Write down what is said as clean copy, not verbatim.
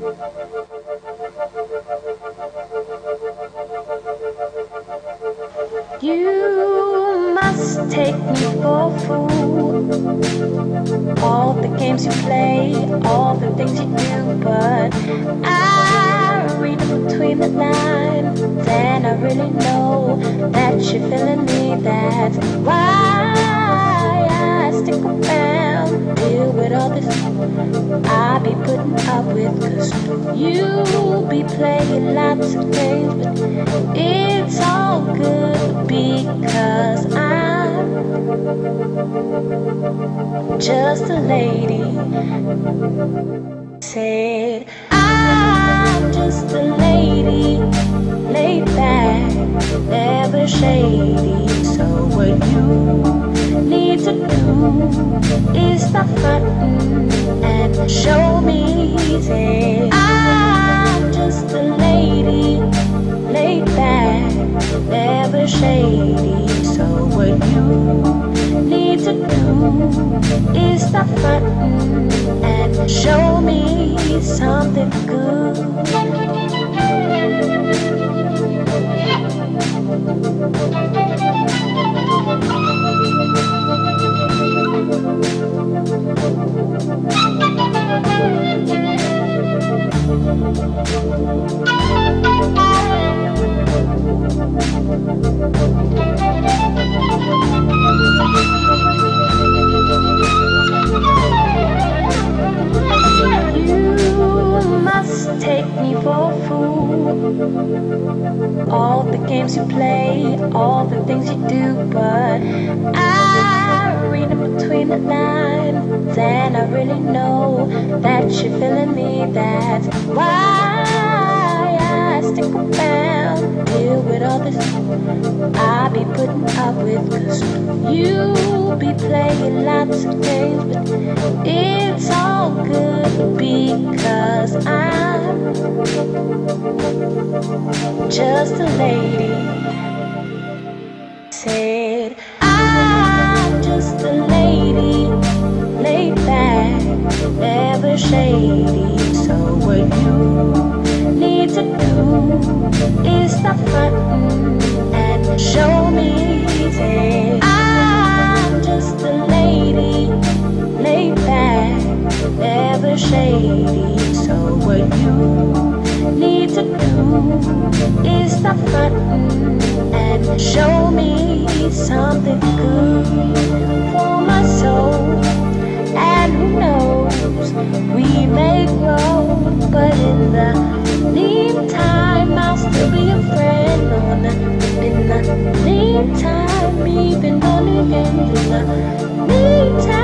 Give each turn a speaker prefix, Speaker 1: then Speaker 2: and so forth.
Speaker 1: You must take me for a fool. All the games you play, all the things you do, but I read between the lines, and I really know that you're feeling me. That's why I stick around, deal with all this I be putting up with, 'cause you be playing lots of games, but it's all good because I'm just a lady. Said I'm just a lady, laid back, never shady. So what you need to do is stop fronting and show me. Say I'm just a lady, laid back, never shady. So what you need to do is stop fronting and show me something good. Take me for a fool. All the games you play, all the things you do, but I read in between the lines, and I really know that you're feeling me. That's why I stick around, deal with all this I be putting up with, 'cause you be playing lots of games, but it's all good because I'm just a lady. Said I'm just a lady, laid back, never shady. So what you need to do is stop fronting and show me. Say I'm just a lady, laid back, never shady. So what you need to do is stop fronting and show me something good for my soul. And who knows, we may grow, but in the meantime I'll still be a friend. In the meantime, even on the end. In the meantime